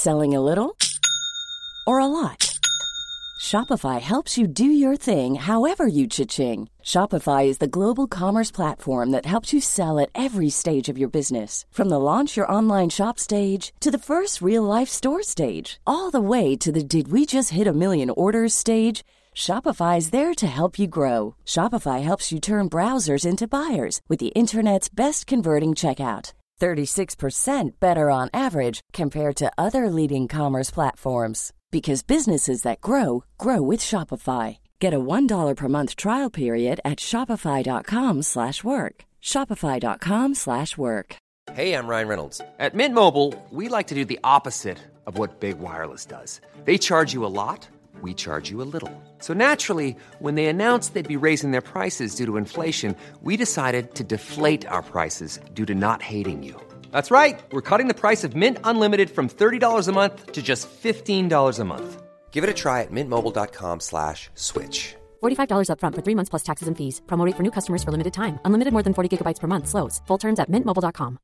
Selling a little or a lot? Shopify helps you do your thing however you cha-ching. Shopify is the global commerce platform that helps you sell at every stage of your business. From the launch your online shop stage to the first real-life store stage, all the way to the did we just hit a million orders stage. Shopify is there to help you grow. Shopify helps you turn browsers into buyers with the internet's best converting checkout. 36% better on average compared to other leading commerce platforms. Because businesses that grow, grow with Shopify. Get a $1 per month trial period at shopify.com/work. Shopify.com/work. Hey, I'm Ryan Reynolds. At Mint Mobile, we like to do the opposite of what Big Wireless does. They charge you a lot, we charge you a little. So naturally, when they announced they'd be raising their prices due to inflation, we decided to deflate our prices due to not hating you. That's right. We're cutting the price of Mint Unlimited from $30 a month to just $15 a month. Give it a try at mintmobile.com/switch. $45 up front for 3 months plus taxes and fees. Promo rate for new customers for limited time. Unlimited more than 40 gigabytes per month. Slows full terms at mintmobile.com.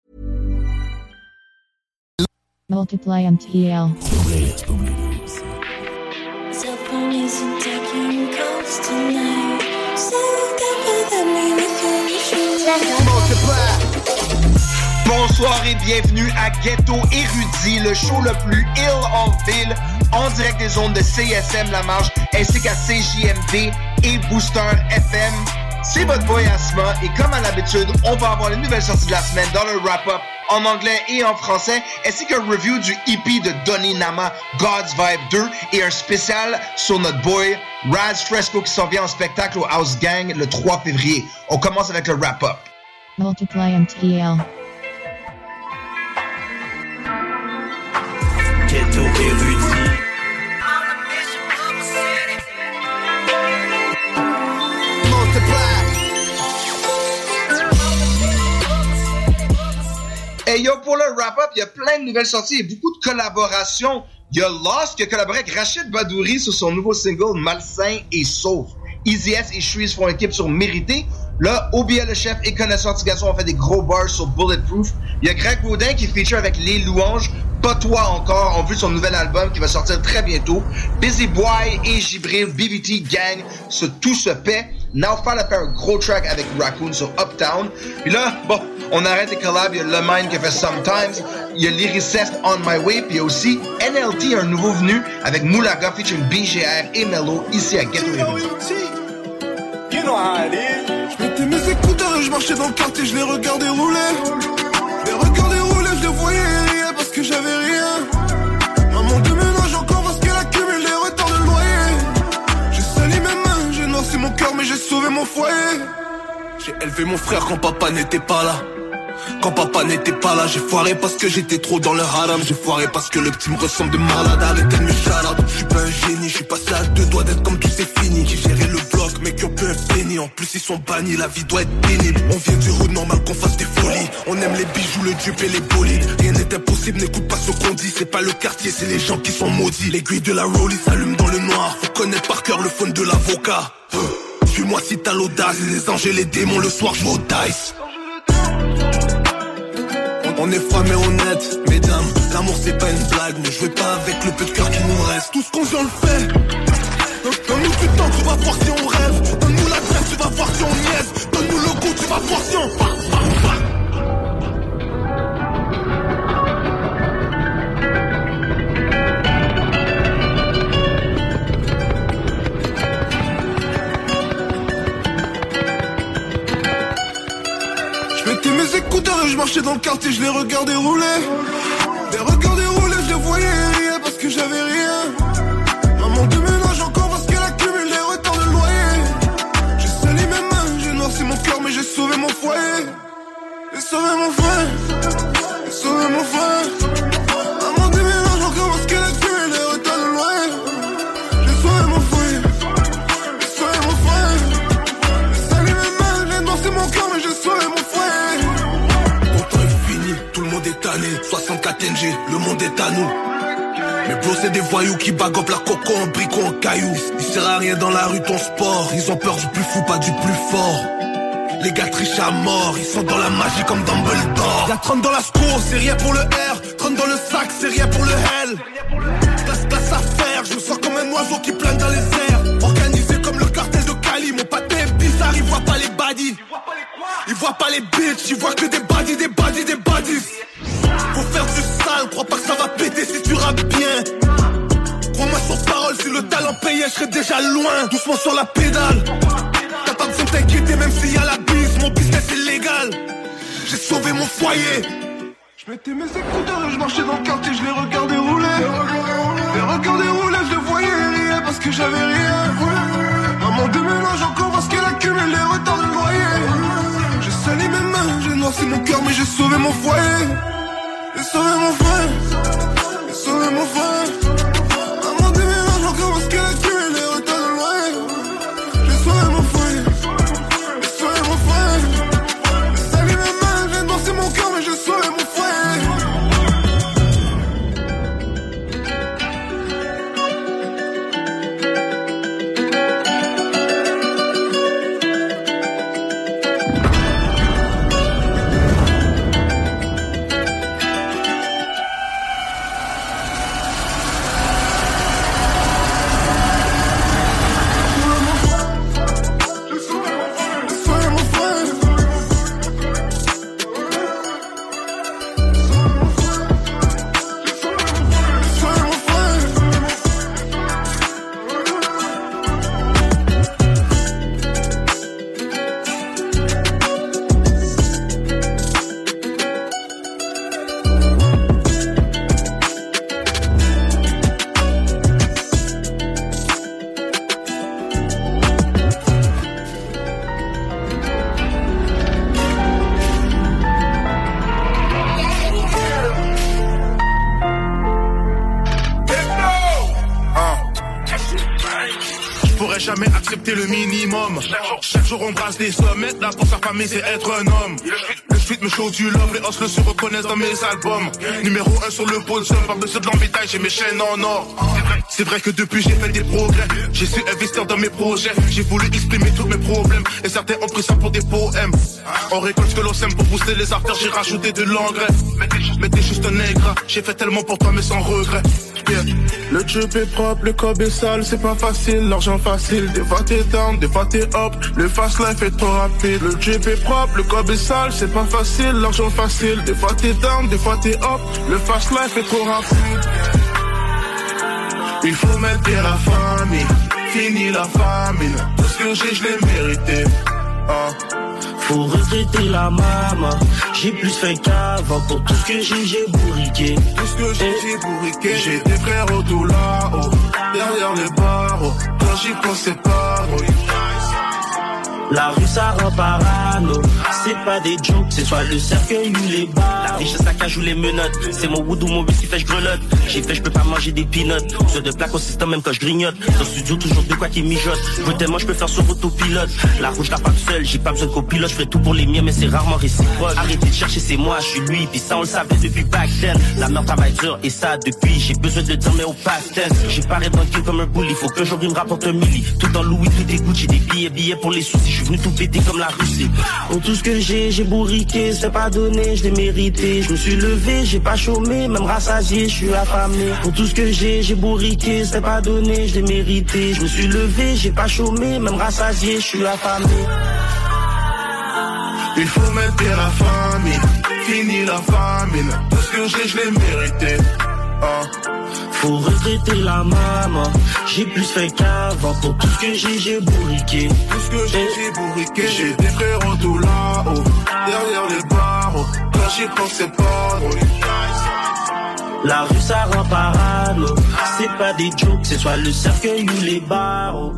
Multiply MTL. Cell phone isn't taking calls tonight. So come with me with your Multiply. Bonsoir et bienvenue à Ghetto Érudit, le show le plus ill en ville, en direct des ondes de CSM La Marche, ainsi qu'à CJMD et Booster FM. C'est votre boy Asma, et comme à l'habitude, on va avoir les nouvelles sorties de la semaine dans le wrap-up en anglais et en français, ainsi qu'un review du EP de Donny Nama, God's Vibe 2, et un spécial sur notre boy Raz Fresco qui s'en vient en spectacle au House Gang le 3 février. On commence avec le wrap-up. Multiply MTL. Ghetto Érudit. Hey yo, pour le wrap-up, il y a plein de nouvelles sorties et beaucoup de collaborations. Il y a Lost qui a collaboré avec Rachid Badouri sur son nouveau single Malsain et Sauf. Easy S et Shreeze font équipe sur Mérité. Là, OBL le chef et Connaisseur Tigasso ont fait des gros bars sur Bulletproof. Il y a Greg Baudin qui feature avec Les Louanges. Pas toi encore, on vu son nouvel album qui va sortir très bientôt. Busy Boy et Gibril, BBT Gang, tout se paie. Naufal a fait un gros track avec Raccoon sur Uptown. Puis là, bon, on arrête les collabs. Il y a Le Mind qui a fait Sometimes. Il y a Lyricist On My Way. Puis il y a aussi NLT, un nouveau venu avec Moulaga featuring BGR et Mello ici à Ghetto Érudit. You know how it is. Je mettais mes écouteurs et je marchais dans le quartier, je les regardais rouler. Je les regardais rouler, je les voyais rien parce que j'avais rien. Maman déménage encore parce qu'elle accumule les retards de loyer. J'ai sali mes mains, j'ai noirci mon cœur mais j'ai sauvé mon foyer. J'ai élevé mon frère quand papa n'était pas là. Quand papa n'était pas là, j'ai foiré parce que j'étais trop dans le haram. J'ai foiré parce que le petit me ressemble de malade. Arrêtez de me charade. Je suis pas un génie, je suis passé à 2 doigts d'être comme tout c'est fini. Qui gérait le bloc, mais qui ont peu un penny. En plus ils sont bannis, la vie doit être pénible. On vient du hood, normal qu'on fasse des folies. On aime les bijoux, le dupe et les bolides. Rien n'est impossible, n'écoute pas ce qu'on dit. C'est pas le quartier, c'est les gens qui sont maudits. L'aiguille de la rollie s'allume dans le noir. Faut connaître par cœur le phone de l'avocat. Suis-moi si t'as l'audace. Les anges et les démons, le soir je au dice. On est froid mais honnête, mesdames. L'amour c'est pas une blague, mais je vais pas avec le peu de cœur qui nous reste. Tout ce qu'on vient le fait. Donne-nous du temps, tu vas voir si on rêve. Donne-nous l'adresse, tu vas voir si on niaise. Donne-nous le goût, tu vas voir si on... Mes écouteurs et je marchais dans le quartier, je les regardais rouler. Les regardais rouler, je les voyais rien parce que j'avais rien. Maman déménage encore parce qu'elle accumule les retards de loyer. J'ai sali mes mains, j'ai noirci mon cœur mais j'ai sauvé mon foyer. J'ai sauvé mon frère, j'ai sauvé mon frère. Maman déménage encore parce qu'elle accumule les retards de loyer. J'ai sauvé mon foyer, j'ai sauvé mon frère. J'ai sali mes mains, j'ai noirci mon cœur mais j'ai sauvé mon foyer. Tout le monde est tanné, 64 NG, le monde est à nous. Mais bro c'est des voyous qui bagopent la coco en bricot en cailloux. Il sert à rien dans la rue ton sport. Ils ont peur du plus fou, pas du plus fort. Les gars trichent à mort, ils sont dans la magie comme Dumbledore. Y'a 30 dans la score, c'est rien pour le R. 30 dans le sac, c'est rien pour le L. Classe à faire, je me sens comme un oiseau qui plane dans les airs. Organisé comme le cartel de Cali, mon pâté est bizarre, il voit pas les baddies. Il voit pas les bitches, il voit que des baddies, des baddies, des baddies. Faut faire du sale, crois pas que ça va péter si tu rappes bien. Crois-moi sur parole, si le talent payait, je serais déjà loin. Doucement sur la pédale. T'as pas besoin de t'inquiéter, même s'il y a la bise, mon business est légal. J'ai sauvé mon foyer. Je mettais mes écouteurs et je marchais dans le quartier, je les regardais rouler. Les regardais rouler, je les voyais rire parce que j'avais rien. Maman déménage encore parce qu'elle accumule les retards de loyer. J'ai sali mes mains, j'ai noirci mon cœur, mais j'ai sauvé mon foyer. J'ai sauvé mon frère, j'ai sauvé mon frère. Maman déménage encore parce qu'elle accumule les retards de loyer. J'ai sauvé mon foyer, j'ai sauvé mon frère. J'ai sali mes mains, j'ai noirci mon cœur, mais j'ai sauvé mon foyer. Jamais accepter le minimum. Chaque jour on brasse des sommets. Là pour sa famille c'est être un homme. Le street me show du love. Les hustlers se reconnaissent dans mes albums. Numéro 1 sur le podium. Pas besoin de l'embêtage, j'ai mes chaînes en or. C'est vrai que depuis j'ai fait des progrès. J'ai su investir dans mes projets. J'ai voulu exprimer tous mes problèmes. Et certains ont pris ça pour des poèmes. On récolte ce que l'on sème pour booster les artères. J'ai rajouté de l'engrais. Mais t'es juste un ingrat. J'ai fait tellement pour toi mais sans regret. Yeah. Le job est propre, le cob est sale, c'est pas facile, l'argent facile. Des fois t'es down, des fois t'es up, le fast life est trop rapide. Le job est propre, le cob est sale, c'est pas facile, l'argent facile. Des fois t'es down, des fois t'es up, le fast life est trop rapide. Il faut mettre bien la famille, fini la famine. Tout ce que j'ai, je l'ai mérité. Faut regretter la maman. J'ai plus fait qu'avant. Pour tout ce que j'ai bourriqué. Tout ce que j'ai bourriqué. J'ai des frères tout là-haut, derrière les barreaux. Quand j'y pense c'est pas drôle. La rue ça rend parano. C'est pas des jokes, c'est soit le cercueil ou les bars. La richesse la cage ou les menottes. C'est mon wood ou mon whisky fait j'grelotte. J'ai fait j'peux pas manger des peanuts. Sur de plaques au système même quand j'grignote. Dans le studio toujours de quoi qui mijote. J'veux tellement j'peux faire sur autopilote. La rouge la pas tout seul, j'ai pas besoin de copilote. J'fais tout pour les miens mais c'est rarement réciproque. Arrêtez de chercher c'est moi, j'suis lui. Pis ça on le savait depuis back then. La merde travaille dur et ça depuis. J'ai besoin de dire mais au past tense. J'ai paré dans le kill comme un bully. Faut que j'oublie me rapporte un milli. Tout en Louis, tout est Gucci. Des billets pour les soucis. J'suis venu tout péter comme la Russie. Pour tout ce que j'ai bourriqué, c'est pas donné, je l'ai mérité. Je me suis levé, j'ai pas chômé, même rassasié, je suis affamé. Pour tout ce que j'ai bourriqué, c'est pas donné, je l'ai mérité. Je me suis levé, j'ai pas chômé, même rassasié, je suis affamé. Il faut mettre bien la famille, fini la famine. Tout ce que j'ai, je l'ai mérité. Faut regretter la maman. J'ai plus fait qu'avant. Pour tout ce que j'ai bourriqué. Tout ce que j'ai bourriqué. J'ai des frères tout là-haut, derrière les barreaux. Quand j'y pense c'est pas drôle. La rue ça rend parano. C'est pas des jokes, c'est soit le cercueil ou les barreaux.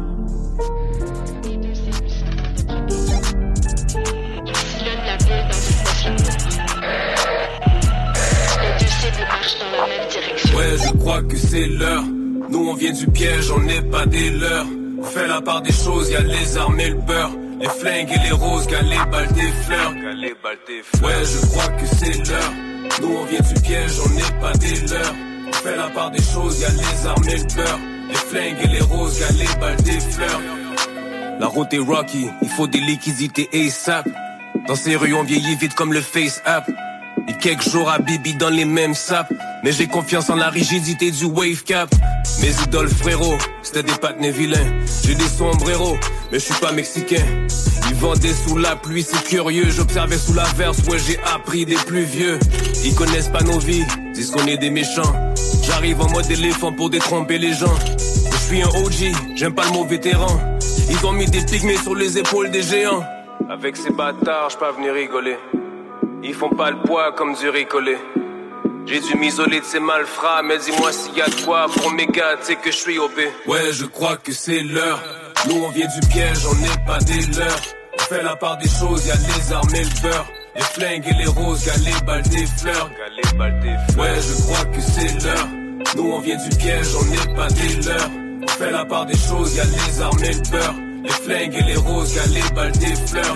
Ouais, je crois que c'est l'heure. Nous on vient du piège, on n'est pas des leurs. Fais la part des choses, y'a les armes et le beurre. Les flingues et les roses, gars les balles des fleurs. Ouais, je crois que c'est l'heure. Nous on vient du piège, on n'est pas des leurs. Fais la part des choses, y'a les armes et le beurre. Les flingues et les roses, gars les balles des fleurs. La route est rocky, il faut des liquidités ASAP. Dans ces rues on vieillit vite comme le Face App. Et quelques jours à Bibi dans les mêmes sapes. Mais j'ai confiance en la rigidité du wave cap. Mes idoles frérot, c'était des patinets vilains. J'ai des sombreros, mais je suis pas mexicain. Ils vendaient sous la pluie, c'est curieux. J'observais sous la verse, ouais j'ai appris des plus vieux. Ils connaissent pas nos vies, disent qu'on est des méchants. J'arrive en mode éléphant pour détromper les gens. Je suis un OG, j'aime pas le mot vétéran. Ils ont mis des pygmées sur les épaules des géants. Avec ces bâtards, j'peux venir rigoler. Ils font pas le poids comme du ricolé. J'ai dû m'isoler de ces malfrats, mais dis-moi s'il y a de quoi pour mes gars, tu sais que je suis OP. Ouais, je crois que c'est l'heure. Nous on vient du piège, on n'est pas des leurs. On fait la part des choses, y'a les armes et le beurre. Les flingues et les roses, y'a les balles des fleurs. Ouais, je crois que c'est l'heure. Nous on vient du piège, on n'est pas des leurs. On fait la part des choses, y'a les armes et le beurre. Les flingues et les roses, y'a les balles des fleurs.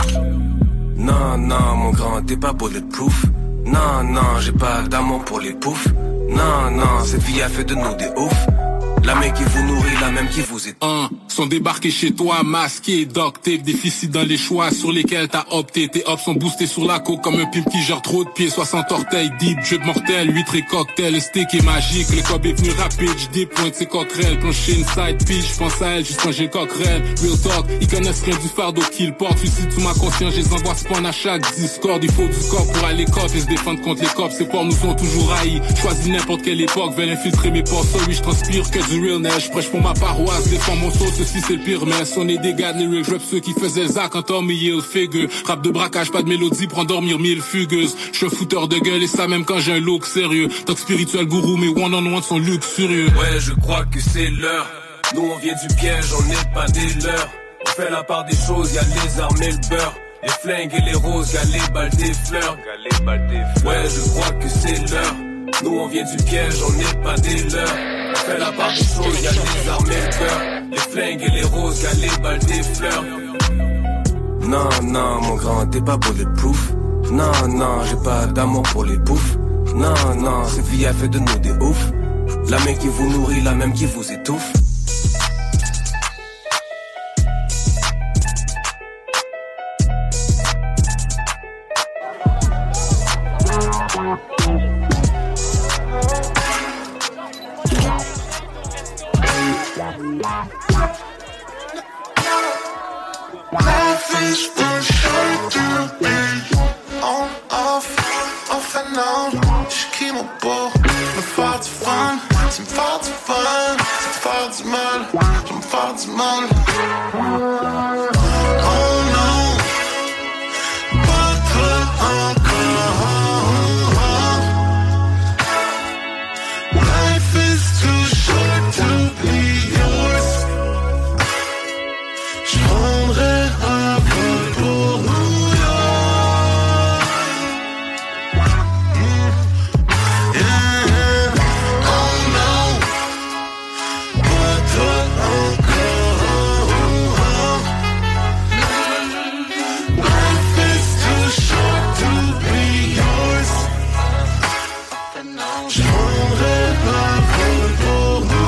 Non, non, mon grand, t'es pas bulletproof. Non, non, j'ai pas d'amour pour les poufs. Non, non, cette vie a fait de nous des oufs. La main qui vous nourrit, la même qui vous est. Sont débarqués chez toi, masqués, duct tape, déficit dans les choix sur lesquels t'as opté. Tes hops sont boostés sur la coke comme un pimp qui gère trop de pieds. 60 orteils, deep, jeu de mortel, huîtres et cocktail. Le steak est magique, le cob est venu rapide. J'dépointe ses coquerelles, plonge chez Inside Pitch. J'pense à elle juste quand j'ai le coquerelle. Real talk, ils connaissent rien du fardeau qu'ils portent. Suicide sous ma conscience, je les envoie spawn à chaque Discord. Il faut du corps pour aller cop et se défendre contre les cops. Ces porcs nous ont toujours haïs. Choisis n'importe quelle époque, veulent infiltrer mes ports. Sorry, j'transpire que du realness. J'prêche pour ma paroisse, défends mon sauce, ceci c'est le pire mess. On est des gars de lyrics, rap ceux qui faisaient le zac en Tommy Hilfiger. Rap de braquage, pas de mélodie pour endormir mille fugueuses. J'suis un fouteur de gueule et ça même quand j'ai un look sérieux. Talk spirituel gourou, mais one-on-one sont luxurieux. Ouais, je crois que c'est l'heure. Nous on vient du piège, on n'est pas des leurs. On fait la part des choses, y'a les armes et le beurre. Les flingues et les roses, y'a les balles des fleurs. Ouais, je crois que c'est l'heure. Nous on vient du piège, on n'est pas des leurs. On fait la part des choses, y'a les armes et le beurre. Les flingues et les roses, y'a les balles des fleurs. Non, non, mon grand, t'es pas bulletproof. Non, non, j'ai pas d'amour pour les poufs. Non, non, cette vie a fait de nous des oufs. La main qui vous nourrit, la même qui vous étouffe. Life is too short to be on, off and on. Je crie mon pot, me faire du fun. Tu me fais du fun, tu me fais du mal, je me fais du mal. Oh non, pas toi encore. Life is too short to be yours. Je prendrai un vol pour New York. Yeah. Oh non, pas toi encore. Life is too short to be yours. Je prendrai un vol pour New York.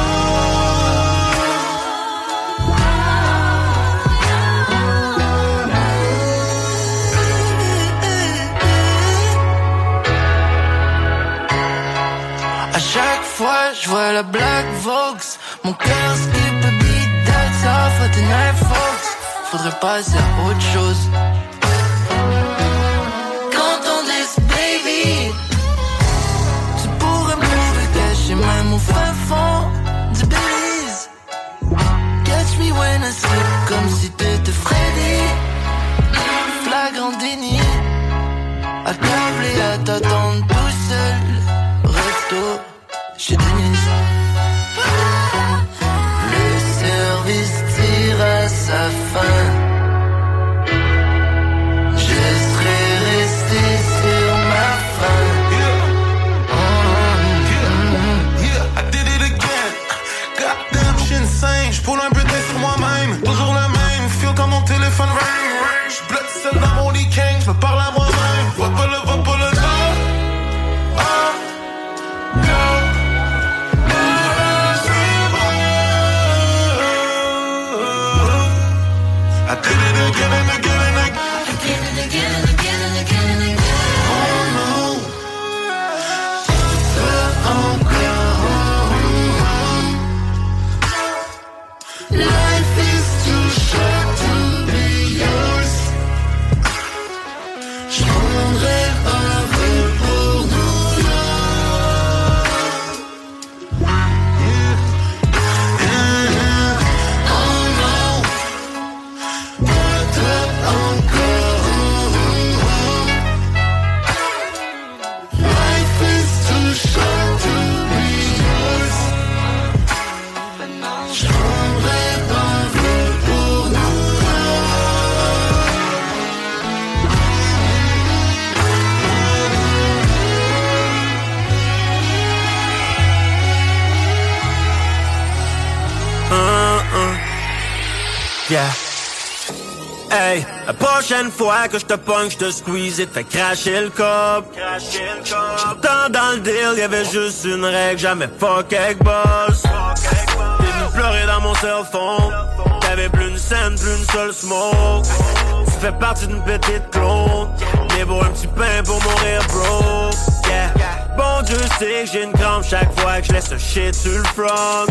Chaque fois je vois la Black Vox, mon cœur skip a beat, that's off for tonight folks. Faudrait passer à autre chose. Quand on dit baby, tu pourrais me cacher même au fin fond du Belize. Catch me when I slip comme si t'étais Freddy. Flagrant déni, accablé à t'attendre tout seul. Resto chez Denise. Le service tire à sa fin. Yeah. Hey, la prochaine fois que je te pogne, je te squeeze et te fais cracher le cop. J'entends dans le deal, y'avait juste une règle, jamais fuck avec boss. T'es venu pleurer dans mon cell phone. T'avais plus une scène, plus une seule smoke. Tu fais partie d'une petite clone. Mais pour un petit pain pour mourir bro. Yeah. Bon Dieu sait que j'ai une crampe chaque fois que je laisse le shit sur le front.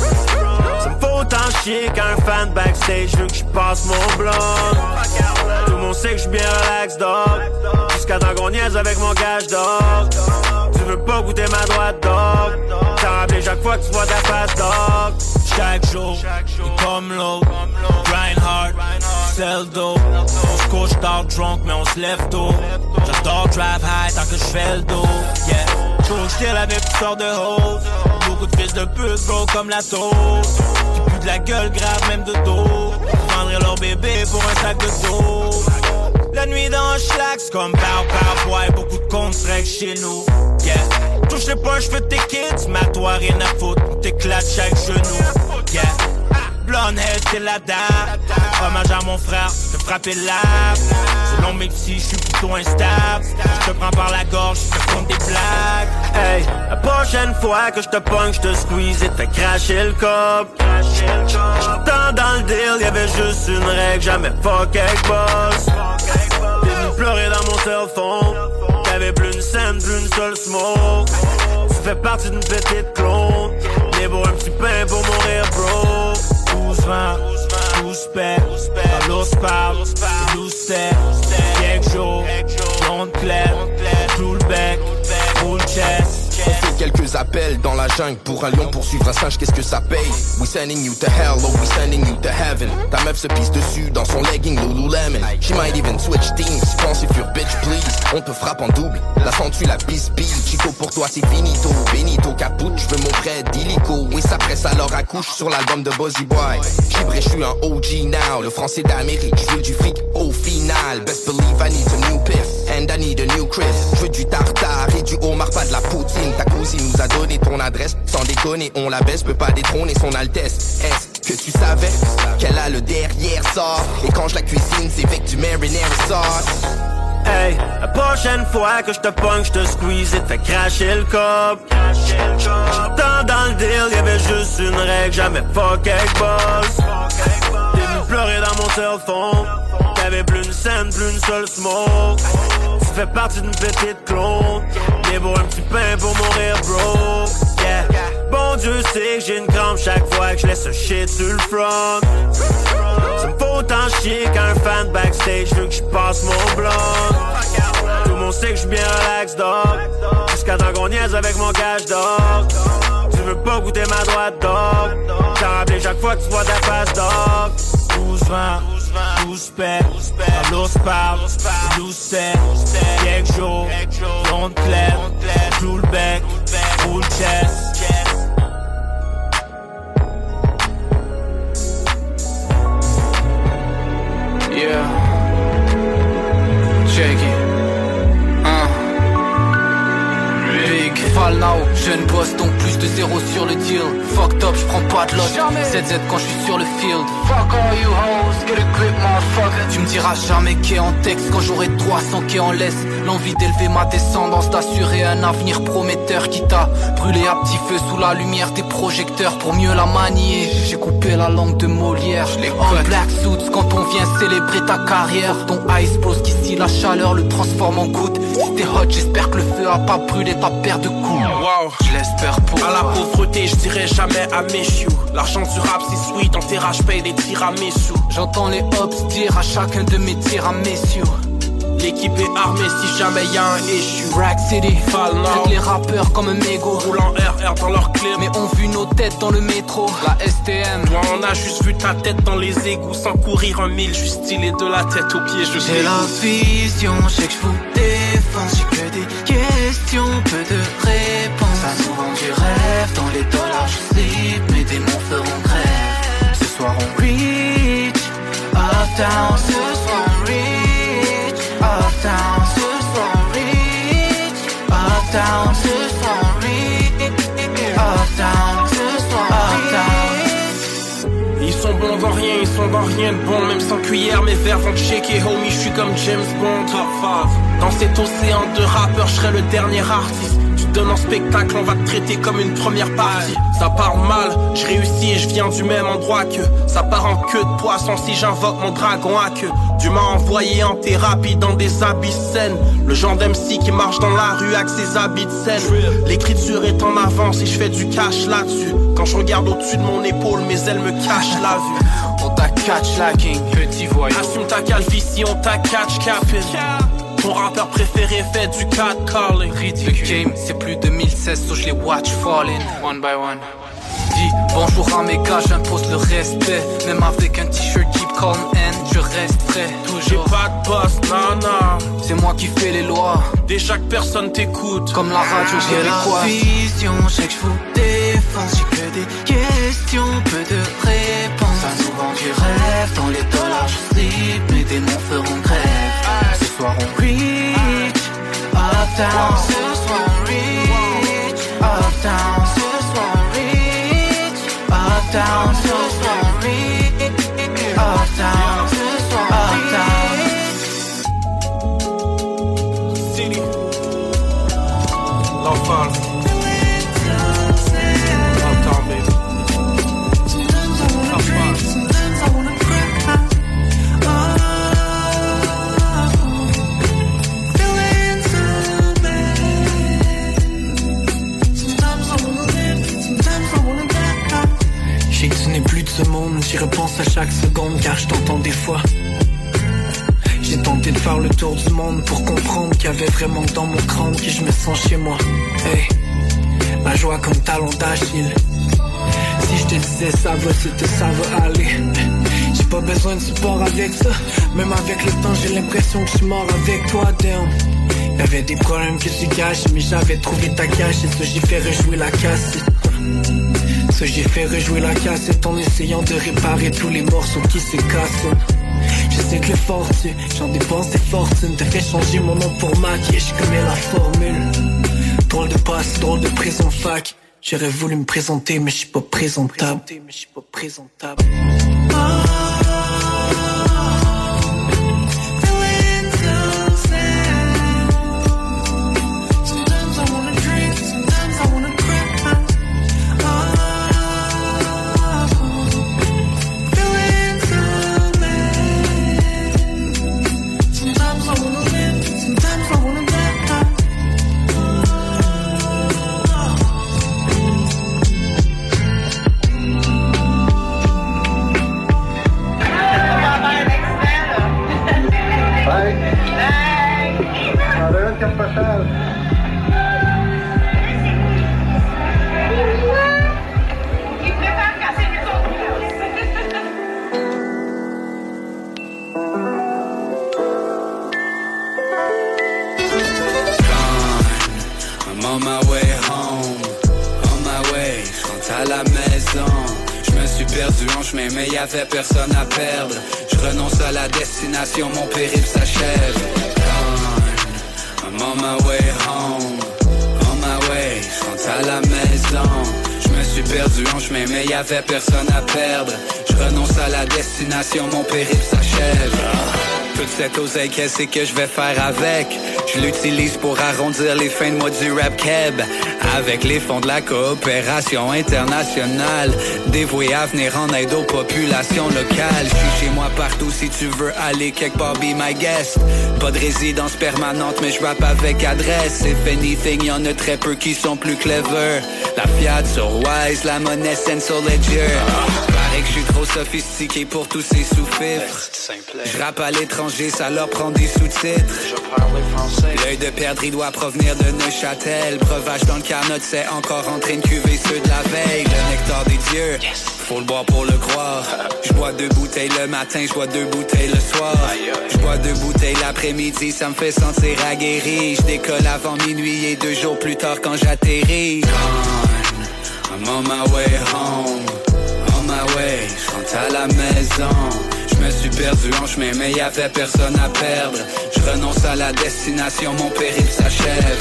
Ça me faut autant chier qu'un fan backstage veut que je passe mon blog. Tout le monde sait que je suis bien relax dog. Jusqu'à temps qu'on niaise avec mon cash dog. Tu veux pas goûter ma droite dog. T'en rappelles chaque fois que tu vois ta face dog. Chaque jour, et comme l'autre. Grind hard, sell dope. On se couche tard drunk mais on se lève tôt. J'adore drive high tant que je fais le dos. Yeah, toujours still avec toutes sortes de hoes. Beaucoup de fils de pute bro comme la toast. Qui puent de la gueule grave même de dos. Vendraient leur bébé pour un sac de dos. La nuit dans un schlack, c'est comme pow boy. Beaucoup de comptes seraient chez nous. Yeah, touche les poches, fais tes kids. Mais à toi rien à foutre, t'éclates chaque genou. Yeah, blonde head c'est la dame. Hommage à mon frère, te frapper l'âme. Selon mes psys, je suis plutôt instable. Je te prends par la gorge, je te compte des blagues. Hey, la prochaine fois que je te pogne, je te squeeze et te fais cracher le cop. J'entends dans le deal, y'avait juste une règle, jamais fuck avec boss. T'es venu pleurer dans mon cell phone. T'avais plus une scène, plus une seule smoke. Tu fais partie d'une petite clone. Mais pour un petit pain pour mourir bro. 12-20, 12 paix, dans l'os parle, 12 steps, quelques jours, blonde claire, clou le bec, roule chest. On fait quelques appels dans la jungle pour un lion poursuivre un singe, qu'est-ce que ça paye? We sending you to hell, oh we sending you to heaven. Ta meuf se pisse dessus dans son legging Lululemon. She might even switch teams, pense if you're bitch please. On te frappe en double, la sens-tu la pisse bille. Chico pour toi c'est finito, Benito Caput, j'veux mon prêt d'illico. Oui ça presse alors accouche sur l'album de Buzzy Boy. Gibré j'suis un OG now, le français d'Amérique, j'veux du fric au final. Best believe I need some new piff, and I need a new Chris. J'veux du tartare et du homard, pas de la poutine. Ta cousine nous a donné ton adresse, sans déconner, on la baisse, peut pas détrôner son altesse. Est-ce que tu savais qu'elle a le derrière sort? Et quand je la cuisine, c'est avec du marinara sauce. Hey, la prochaine fois que je te pogne, je te squeeze et te fais cracher le cop. J'entends dans le deal, y'avait juste une règle, jamais fuck avec boss. T'es venu pleurer dans mon cell phone. T'avais plus une scène, plus une seule smoke. Tu fais partie d'une petite clone. Mais pour un petit pain pour mourir bro. Yeah, bon Dieu sait que j'ai une crampe chaque fois que je laisse le shit sur le front. Ça me faut autant chier qu'un fan backstage veut que je passe mon blog. Tout le monde sait que je suis bien relax dog. Jusqu'à temps qu'on niaise avec mon cash dog. Tu veux pas goûter ma droite dog. T'en rappelles chaque fois que tu vois ta face dog. 12-20, 12 paix, dans l'os parle, 12 steps, quelques jours, blonde claire, clou le bec, roule chest. Yeah, check it. Big Fall now, jeune boss donc plus de 0 sur le deal. Fucked up, j'prends pas de lot. ZZ quand j'suis sur le field. Fuck all you hoes, get a grip motherfucker. Tu me diras jamais qu'est en texte quand j'aurai 300 qu'est en laisse. L'envie d'élever ma descendance, d'assurer un avenir prometteur qui t'a brûlé à petit feu sous la lumière des projecteurs pour mieux la manier. J'ai coupé la langue de Molière. En black suits quand on vient célébrer ta carrière. Ton ice pose qu'ici la chaleur le transforme en goutte. Si t'es hot, j'espère que le feu a pas brûlé ta paire de coups. Wow, je l'espère pour à la pauvreté, je dirais jamais à miss you. L'argent du rap c'est sweet, en terrasse paye des tiramisu. J'entends les hops dire à chacun de mes tiramisu. L'équipe est armée si jamais y'a un issue. Rack City, Fall now. Toutes les rappeurs comme un mégot roulent en RR dans leur clé. Mais on vu nos têtes dans le métro. La STM. Toi on a juste vu ta tête dans les égouts. Sans courir un mille, juste stylé de la tête aux pieds. J'ai la vision, je sais que je vous défends. J'ai que des questions, peu de réponses. Ça nous vend du rêve, dans les dollars je slip. Mes démons feront grève. Ce soir on reach Uptown, ce soir on reach Uptown, ce soir on reach Uptown, ce soir on reach Uptown, ce soir on reach. Ils sont bons dans rien, ils sont dans rien de bon. Même sans cuillère, mes verres vont checker. Homie, je suis comme James Bond. Top 5. Dans cet océan de rappeurs, je serai le dernier artiste. Tu te donnes en spectacle, on va te traiter comme une première partie. Ça parle mal, je réussis et je viens du même endroit que. Ça part en queue de poisson si j'invoque mon dragon à queue. Dieu m'a envoyé en thérapie dans des habits saines. Le genre d'MC qui marche dans la rue avec ses habits de scène. L'écriture est en avance et je fais du cash là-dessus. Quand je regarde au-dessus de mon épaule, mes ailes me cachent la vue. On t'a catch la king, petit voyou. Assume ta calvitie, on t'a catch capé. Ton rappeur préféré fait du catcalling. Le game c'est plus 2016, so je les watch falling one by one. Dis bonjour à mes gars, j'impose le respect. Même avec un t-shirt Keep Calm and je reste prêt. J'ai pas de boss, nana. C'est moi qui fais les lois. Déjà que personne t'écoute. Comme la radio québécoise. J'ai la vision, je sais que je vous défonce. J'ai que des questions, peu de réponses. Pas souvent tu rêves, dans les dollars je sleep. Mes démons feront grève. Ce soir on reach uptown. Ce soir on reach uptown. Ce soir on reach uptown. Ce soir on reach uptown. Ce soir uptown. City L'enfant Uptown baby. Je sais que tu n'es plus de ce monde, j'y repense à chaque seconde car je t'entends des fois. J'ai tenté de faire le tour du monde pour comprendre qu'il y avait vraiment dans mon crâne que je me sens chez moi. Hey, la joie comme talon d'Achille. Si je te disais ça va, c'était ça va aller. J'ai pas besoin de support avec ça. Même avec le temps j'ai l'impression que je suis mort avec toi, damn. Y'avait des problèmes que tu caches, mais j'avais trouvé ta cache. Et ça j'ai fait rejouer la cassette. Ça j'ai fait rejouer la cassette en essayant de réparer tous les morceaux qui se cassent. Je sais que le fortune, j'en dépense des fortunes. Te fait changer mon nom pour Mac et je connais la formule. Drôle de passe, drôle de prison fac. J'aurais voulu me présenter mais je suis pas présentable. Mais y'avait personne à perdre. Je renonce à la destination, mon périple s'achève. I'm on my way home, on my way, je rentre à la maison. Je me suis perdu en chemin, mais y'avait personne à perdre. Je renonce à la destination, mon périple s'achève. Toute cette oseille, qu'est-ce que je vais faire avec? Je l'utilise pour arrondir les fins de mois du rap keb. Avec les fonds de la coopération internationale, dévoué à venir en aide aux populations locales. Je suis chez moi partout si tu veux aller quelque part, be my guest. Pas de résidence permanente mais je rappe avec adresse. If anything, y'en a très peu qui sont plus clever. La Fiat sur Wise, la monnaie Central Ledger. Paraît que je suis trop sophistiqué pour tous ces sous-fifres. Je rappe à l'étranger, ça leur prend des sous-titres. L'œil de perdrix doit provenir de Neuchâtel. Breuvage dans le canot, c'est encore en train de cuver ceux de la veille. Le nectar des dieux, faut le boire pour le croire. Je bois 2 bouteilles le matin, je bois 2 bouteilles le soir. Je bois 2 bouteilles l'après-midi, ça me fait sentir aguerri. Je décolle avant minuit et 2 jours plus tard quand j'atterris. I'm on my way home, on my way, je rentre à la maison. Je me suis perdu en chemin mais y'avait personne à perdre. Je renonce à la destination, mon périple s'achève.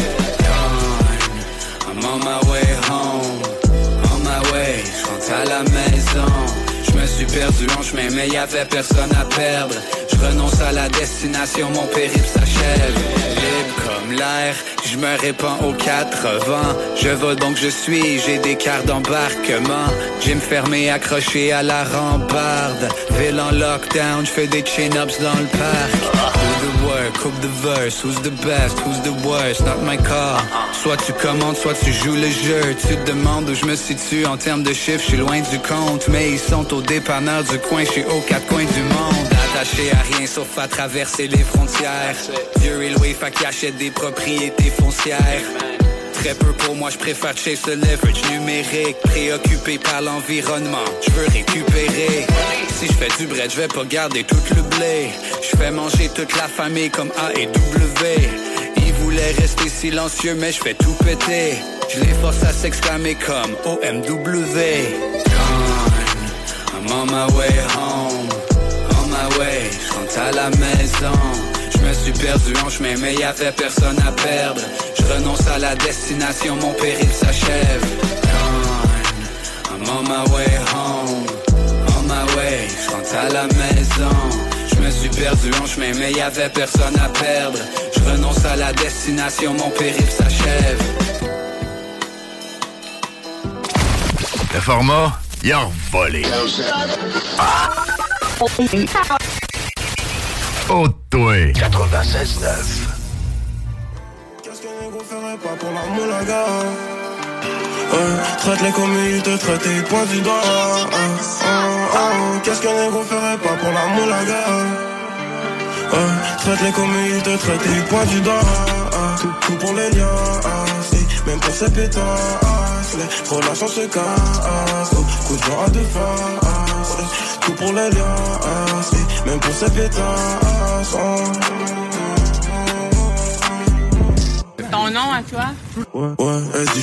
I'm on my way home, on my way, je rentre à la maison. Je me suis perdu en chemin, mais y'avait personne à perdre. Je renonce à la destination, mon périple s'achève. Libre comme l'air, je me répands aux 80. Je vole donc je suis, j'ai des cartes d'embarquement. Gym fermé, accroché à la rambarde. Ville en lockdown, je fais des chin-ups dans le parc. Who the work, who the verse, who's the best, who's the worst, not my call. Soit tu commandes, soit tu joues le jeu. Tu te demandes où je me situe en termes de chiffres, je suis loin du compte. Mais ils sont au dépanneur du coin, je suis aux quatre coins du monde. Attaché à rien sauf à traverser les frontières. Dieu est loué, fait qu'il achète des propriétés foncières. Très peu pour moi, je préfère chase le leverage numérique. Préoccupé par l'environnement, je veux récupérer. Si je fais du bread, je vais pas garder tout le blé. Je fais manger toute la famille comme A et W. Ils voulaient rester silencieux, mais je fais tout péter. Je les force à s'exclamer comme OMW. I'm on my way home. On my way, je rentre à la maison. Je me suis perdu en chemin, mais y'avait personne à perdre. Je renonce à la destination, mon périple s'achève. I'm on my way home. On my way, je rentre à la maison. Je me suis perdu en chemin, mais y'avait personne à perdre. Je renonce à la destination, mon périple s'achève. Le format, il a volé. Oh, toi. 96.9. Qu'est-ce que les gros ferait pas pour la moulaga? Traite les communes, te traite et pointe du doigt. Qu'est-ce que les gros ferait pas pour la moulaga? Traite les communes, te traite et pointe du doigt. Tout pour les liens, même pour ses pétasses. Les relations se cassent, coup de vent à deux faces. Tout pour les liens, même pour ses pétasses. Ton nom à toi? Ouais,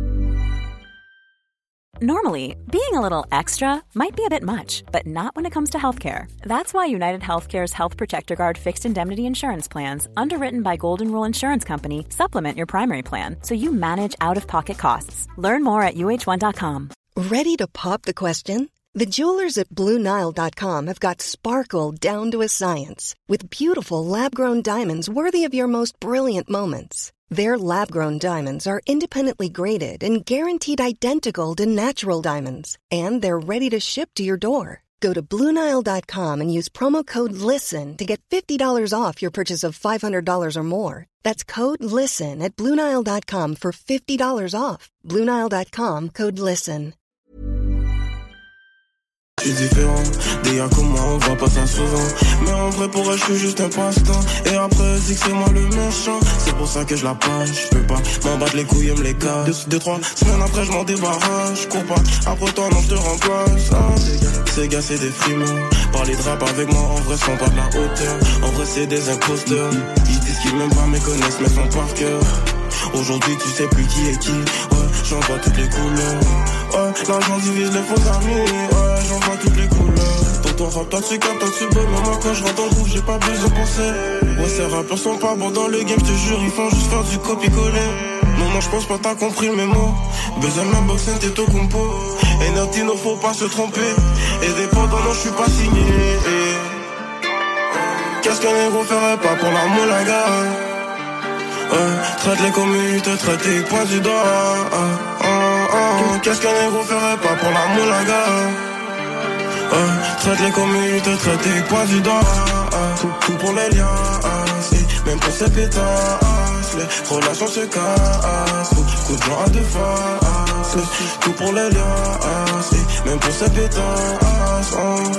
Normally, being a little extra might be a bit much, but not when it comes to healthcare. That's why United Healthcare's Health Protector Guard fixed indemnity insurance plans, underwritten by Golden Rule Insurance Company, supplement your primary plan so you manage out-of-pocket costs. Learn more at uh1.com. Ready to pop the question? The jewelers at BlueNile.com have got sparkle down to a science with beautiful lab-grown diamonds worthy of your most brilliant moments. Their lab-grown diamonds are independently graded and guaranteed identical to natural diamonds, and they're ready to ship to your door. Go to BlueNile.com and use promo code LISTEN to get $50 off your purchase of $500 or more. That's code LISTEN at BlueNile.com for $50 off. BlueNile.com, code LISTEN. Je suis différent, des gars comme moi on voit pas ça souvent. Mais en vrai pour elle je suis juste un passe-temps. Et après c'est que c'est moi le méchant. C'est pour ça que je la passe, je peux pas m'en battre les couilles et me les casse. 2-3 semaines après je m'en débarrasse. Je cours pas, après toi non je te remplace. Ces gars c'est des frimeurs. Parler de rap avec moi en vrai sont pas de la hauteur. En vrai c'est des imposteurs. Ils disent qu'ils m'aiment pas mais connaissent mes sons par cœur. Aujourd'hui tu sais plus qui est qui. Ouais, j'en vois toutes les couleurs. Ouais, l'argent divise les faux amis. Ouais, j'en vois toutes les couleurs. Dans ton rap, toi tu captes, toi tu beuh. Mais moi quand je rentre dans le groupe, j'ai pas besoin de penser. Ouais, ces rappeurs sont pas bons dans le game, je te jure, ils font juste faire du copier-coller. Non, je pense pas t'as compris mes mots. Besoin de ma boxe, t'es au compo. Et Notino, faut pas se tromper. Et dépendant, non, je suis pas signé. Qu'est-ce qu'un négro ferait pas pour la moulaga? Traite les communes, te traite et pointe du doigt. Qu'est-ce qu'un négro ferait pas pour la moulaga? Traite les communes, te traite et pointe du doigt. Tout pour les liens, même pour ses pétasses. Les relations se cassent, coup de vent à deux faces. Tout pour les liens, même pour ses pétasses.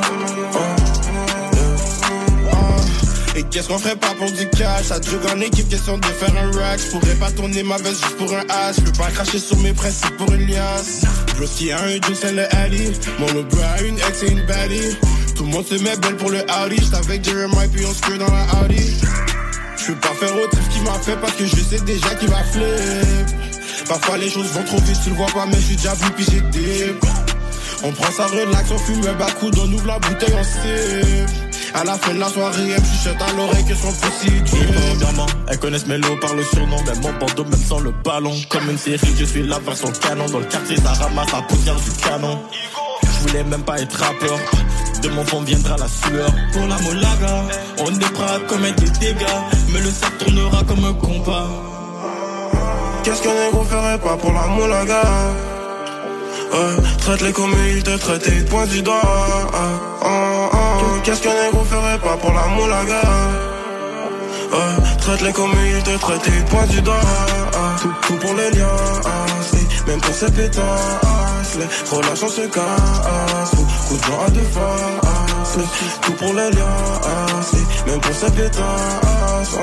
Et qu'est-ce qu'on ferait pas pour du cash? Ça joue en équipe, question de faire un rack. J'pourrais pas tourner ma veste juste pour un as. J'peux pas cracher sur mes principes pour une liasse. Broski a un juice, c'est le alley. Mon autre bro a une ex et une baddie. Tout le monde se met belle pour le Audi. J'étais avec Jeremiah puis on se crée dans la Audi. J'peux pas faire autre ce qu'il m'a fait parce que je sais déjà qu'il va flip. Parfois les choses vont trop vite, tu le vois pas mais j'suis déjà vu puis j'ai dip. On prend sa relax, on fume un bacoud, on ouvre la bouteille, on sip. À la fin de la soirée, elle me chuchote à l'oreille que son pussy drip. Diamant, elles connaissent mes lots par le surnom. Même mon bandeau, même sans le ballon. Comme une série, je suis là vers son canon. Dans le quartier, ça ramasse la poussière du canon. Je voulais même pas être rappeur. de mon fond viendra la sueur. Pour la molaga, on est prêt à commettre des dégâts, mais le sac tournera comme un compas. Qu'est-ce qu'un négro ferait pas pour la moulaga? Traite-les comme ils te traitent et pointe du doigt. Qu'est-ce qu'un négro ferait pas pour la moulaga? Traite-les comme ils te traitent et pointe du doigt. Tout pour les liens, même pour ces pétasses. Les relations se cassent, coup de joie à deux faces. Tout pour les liens, même pour ces pétasses.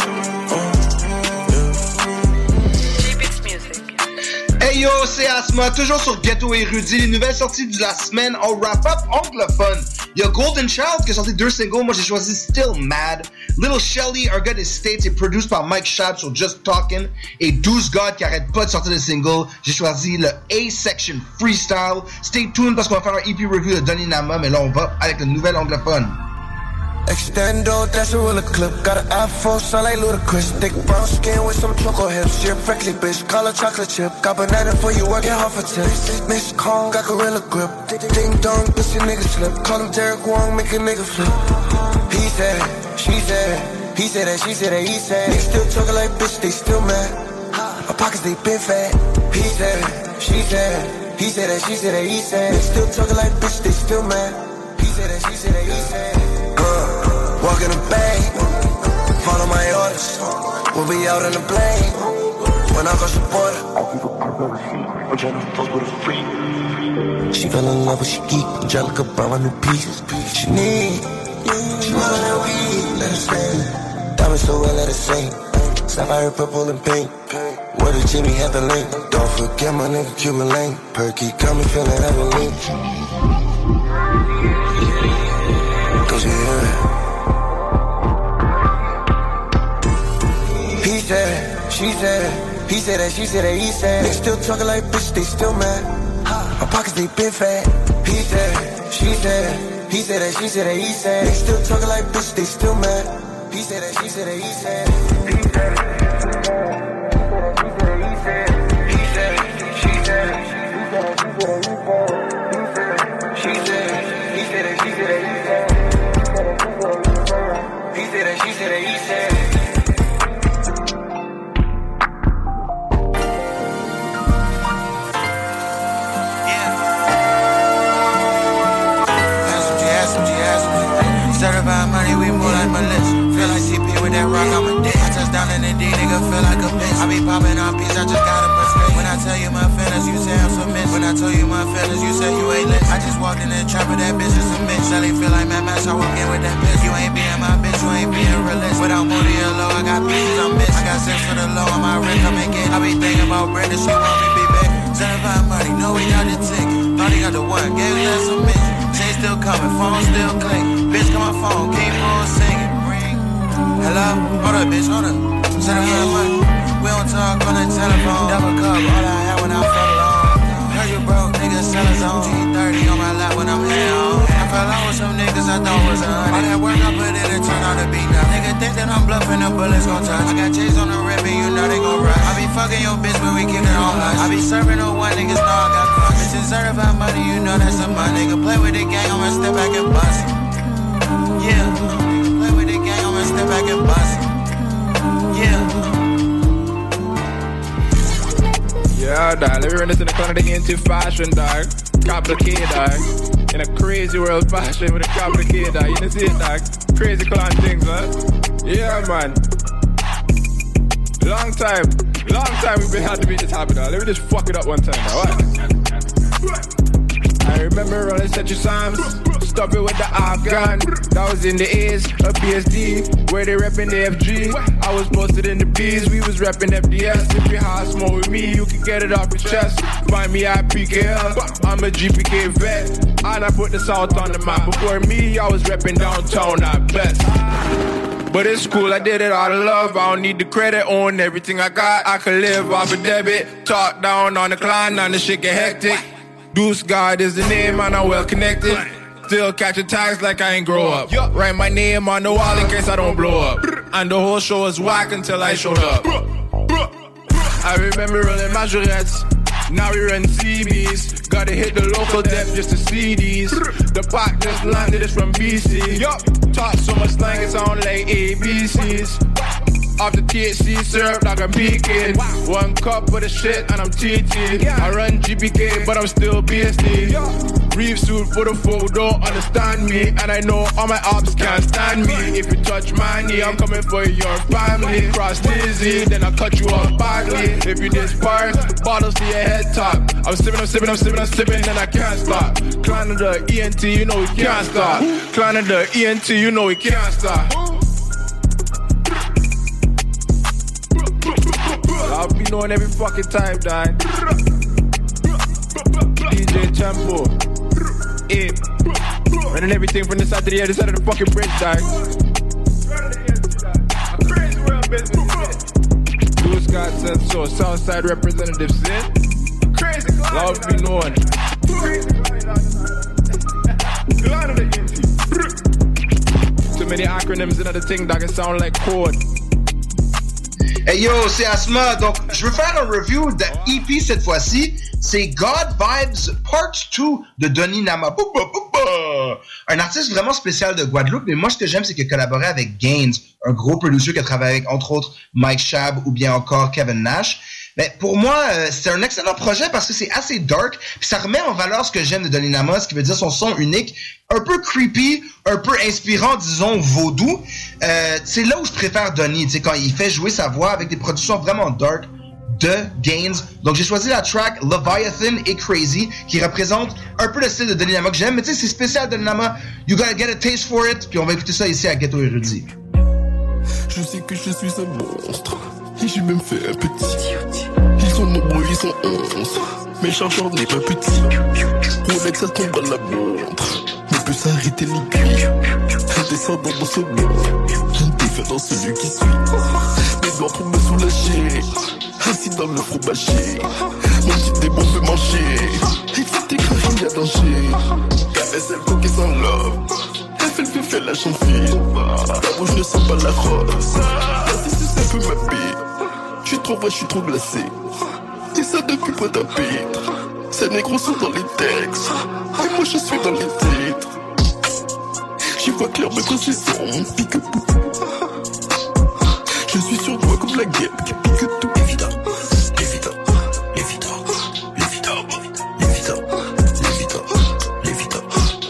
Hey yo, c'est Asma, toujours sur Ghetto Érudit. Les nouvelles sorties de la semaine en wrap-up anglophone. Il y a Golden Child qui a sorti 2 singles. Moi j'ai choisi Still Mad. Little Shelly, un gars des States, est produit par Mike Schaap sur Just Talkin'. Et 12 God qui arrête pas de sortir des singles. J'ai choisi le A-Section Freestyle. Stay tuned parce qu'on va faire un EP review de Donny Nama. Mais là on va avec le nouvel anglophone. Extendo, that's a ruler clip. Got an afro, sound like Ludacris. Thick brown skin with some choco hips. You're freckly bitch, call a chocolate chip. Got banana for you, working hard for tips. Miss Kong, got gorilla grip. Ding dong, pussy nigga slip. Call him Derek Wong, make a nigga flip. He said, she said, he said that, she said that, he said. They still talking like bitch, they still mad. My pockets, they been fat. He said, she said, he said that, she said that, he said. They still talking like bitch, they still mad. He said that, she said that, he said. Walk in the bank, follow my orders. We'll be out in the plane when I go support her. She fell in love with she geek. Angelica brought my new pieces. She need, she want that weed. Let her stay. Diamonds so well, let her sing. Sapphire purple and pink. Where the Jimmy had the link. Don't forget my nigga Cuban Lane. Perky got me feeling heavenly. Don't you hear it? He said, she said, he said that, she said that, he said. They still talking like bitch, they still mad. My pockets, they been fat. He said, she said, he said that, she said that, he said. They still talking like bitch, they still mad. He said that, she said that, he said. He said, he said, she said, she said, he said that, she said that, he said. He said that, she said that, he said. Certified money, we move like Melissa. Feel like CP with that rock, I'm a dick. I touch down in the D, nigga, feel like a bitch. I be popping on beats, I just got a mistake. When I tell you my feelings, you say I'm submissive. When I told you my feelings, you say you ain't lit. I just walked in the trap with that bitch, just a bitch. Shelly feel like Mad Max, I walk in with that bitch. You ain't being my bitch, you ain't being realist. Without money or low, I got pieces, I'm bitch. I got sex for the low, on my wrist, I'm in game. I be thinking about Brenda, she want me be back. Certified money, know we got the tick. Thought he got the one, gave less a bitch. Chain still coming, phone still click. Bitch, come my phone, keep on singing. Ring. Hello? Hold up, bitch, hold up. Certified money. We don't talk on the telephone. Double cup, all I had when I fell alone. Heard you broke, niggas sell his own. G30 on my lap when I'm head home. I fell out with some niggas I thought was 100. All that work I put in, it turned out to be nothing. Nigga think that I'm bluffing, the bullets gon' touch. I got J's on the rip and you know they gon' rush. I be fucking your bitch, but we keep it on hush. I be serving no one, niggas know I got crush. Bitches certified money, you know that's a money. Nigga play with the gang, I'ma step back and bust it. Yeah, play with the gang, I'ma step back and bust it. Yeah. Yeah, dog, let me run this in the corner, they get into fashion, dog. Complicated, dog. In a crazy world fashion with a complicated, dog. You know see it, dog? Crazy clown things, man. Yeah, man. Long time we've been had to make this happen, dog. Let me just fuck it up one time, dog. What? I remember rolling Century Psalms, stop it with the Afghan. That was in the A's, a PSD, where they reppin' the FG. I was posted in the B's, we was reppin' FDS. If you had smoke with me, you can get it off your chest. Find me at PKL, I'm a GPK vet. And I put the South on the map. Before me, I was reppin' downtown at best. But it's cool, I did it out of love. I don't need the credit, own everything I got. I can live off a debit, talk down on the climb, now the shit get hectic. Deuce God is the name and I'm well connected. Still catching tags like I ain't grow up. Write my name on the wall in case I don't blow up. And the whole show was whack until I showed up. I remember rolling majorettes. Now we run CBs. Got a hit the local depth just to see these. The pack just landed, it's from BC. Yup, talk so much slang, it sound like ABCs. Off the THC syrup like I'm peaking. One cup of the shit and I'm TT. I run GPK but I'm still BSD. Reef suit for the folk don't understand me, and I know all my ops can't stand me. If you touch my knee, I'm coming for your family. Cross dizzy, then I cut you off badly. If you disperse, bottles to your head top. I'm sipping, then I can't stop. Clan of the ENT, you know we can't stop. Clan of the ENT, you know we can't stop. I'll be knowing every fucking time, dog. DJ Tempo, Ape, running everything from this side to the other side of the fucking bridge, dog. Crazy real business. Blue Scott said so. Southside representative said. Crazy. I'll be knowing. Too many acronyms and other things that can sound like code. Hey yo, c'est Asma. Donc, je veux faire un review de EP cette fois-ci. C'est God Vibes Part 2 de Donny Nama. Un artiste vraiment spécial de Guadeloupe. Mais moi, ce que j'aime, c'est qu'il a collaboré avec Gaines, un gros producer qui a travaillé avec, entre autres, Mike Shab ou bien encore Kevin Nash. Mais pour moi, c'est un excellent projet parce que c'est assez dark. Puis ça remet en valeur ce que j'aime de Donny Nama, ce qui veut dire son son unique, un peu creepy, un peu inspirant, disons, vaudou. C'est là où je préfère Donny, tu sais, quand il fait jouer sa voix avec des productions vraiment dark de Gaines. Donc j'ai choisi la track Leviathan et Crazy qui représente un peu le style de Donny Nama que j'aime. Mais tu sais, c'est spécial Donny Nama. You gotta get a taste for it. Puis on va écouter ça ici à Ghetto Érudit. Je sais que je suis un monstre. Et j'ai même fait un petit. Ils sont nombreux, ils sont 11. Mais Chargeur n'est pas petit. Rolex, ça tombe à la montre. Ne peut s'arrêter les cuits. Un descendant dans ce monde. Un défait dans celui qui suit. Mes doigts pour me soulager. Assis dans le fromager. Mon petit démon veut manger. Il faut t'écrire, il y a danger. Caresse elle coquille sans love. Elle fait la chanfille. Là où je ne sens pas la rose. Vas-y, c'est un peu ma bite. Je suis trop vrai, je suis trop glacé. Et ça depuis Pointe-à-Pitre. Ces négros sont dans les textes. Et moi je suis dans les titres. J'y vois clair mais quand c'est sombre, pique-pou. Je suis sur toi comme la guêpe qui pique tout. Évident, évident, évident, évident, évident, évident, évident,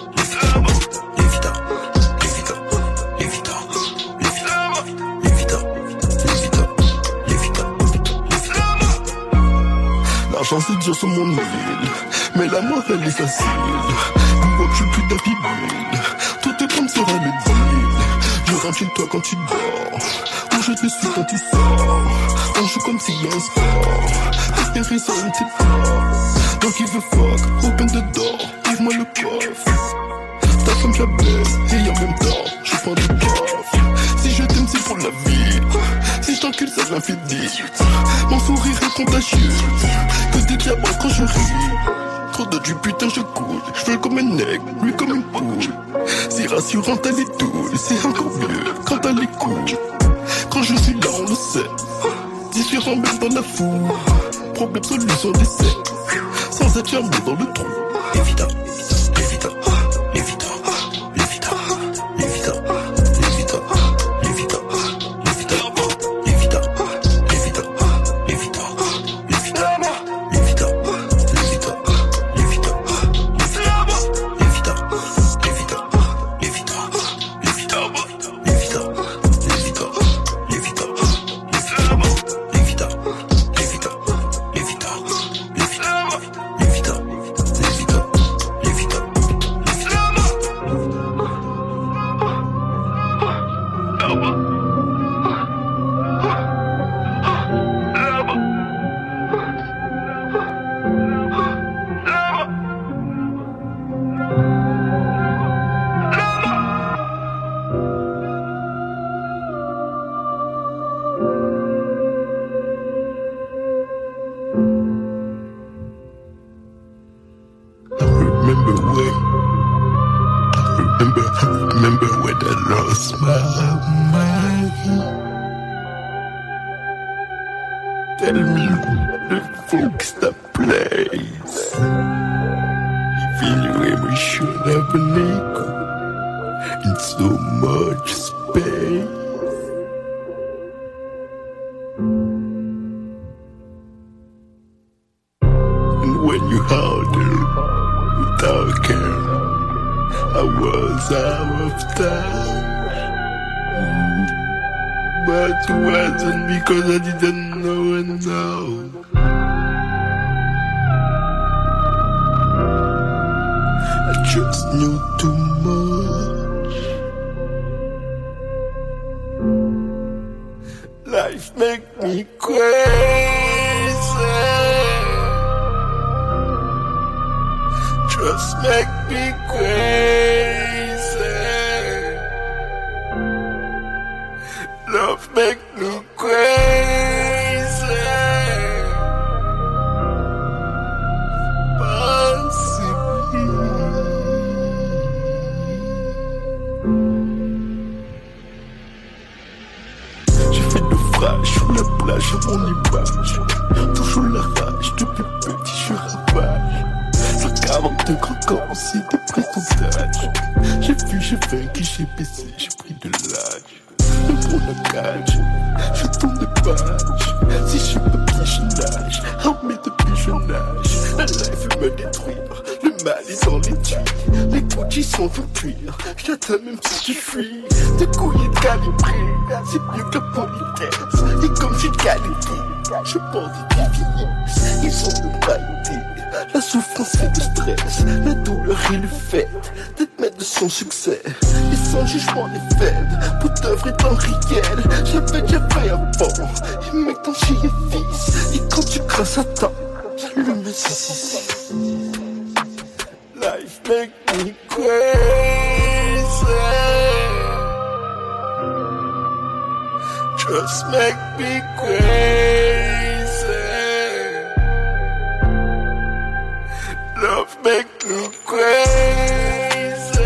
L'argent c'est dur sur mon île, mais la mort elle est facile. Pourquoi que je suis plus d'habitude? Tout est comme sera le deal. Je rentre chez toi quand tu dors, ou je te suis quand tu sors. On joue comme s'il y a un sport, espérer ça on ne sait pas. Donc il veut fuck, open the door, give-moi le coffre. Ta femme je la baisse, et en même temps, je prends du coffre. Si je t'aime c'est pour la vie, si je t'encule c'est l'infini. Mon sourire est contagieux, que des diamants quand je ris. Trop de du putain je coule, je veux comme un aigle, lui comme une poule. C'est rassurant t'as les doules, c'est encore mieux quand t'as les couilles. Quand je suis là on le sait, différent même dans la foule. Problème solution d'essai, sans être fermé dans le trou. Évident, évident, évident, évident, évident, évident, évident, évident, évident, évident, évident, remember when I lost my mind. Tell me who the fuck's the place. Shanapaleko in so much space. And when you held her without care, I was out of time. But it wasn't because I didn't know and know. I just knew too much. Life make me crazy. Just make me crazy. Love make me crazy. J'ai fait naufrage sous la plage à mon image. Toujours la rage, depuis petit je ravage. 142 croquants, aussi de prise d'âge. J'ai vu, j'ai vaincu, j'ai baissé, j'ai pris de l'âge. Le pour la cage, je tourne de page. Si je peux bien, je nage. Armé depuis je nage. La life veut me détruire. Le mal est dans les tuyaux. Les Gucci sont en cuir. J'attends même si je fuis. Des couilles et calibrés. C'est mieux que la politesse. Et comme j'ai qualité, je pense des dividendes. Ils sont de vanité. La souffrance et le stress. La douleur et le fait d'être maître de son succès. Et sans jugement des faibles. Pour d'œuvre est en réel. J'avais déjà fait avant. Et maintenant j'y ai fils. Et quand tu crains Satan, j'allume le 666. Life make me crazy. Just make me crazy. Love make me crazy.